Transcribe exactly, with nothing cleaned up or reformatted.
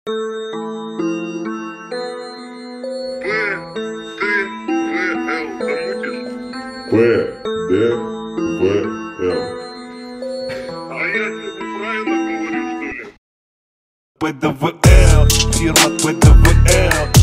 П, Д, В, Л. А я тебе правильно говорю, что ли? Пэ Дэ Вэ Эл, фирма Пэ Дэ Вэ Эл.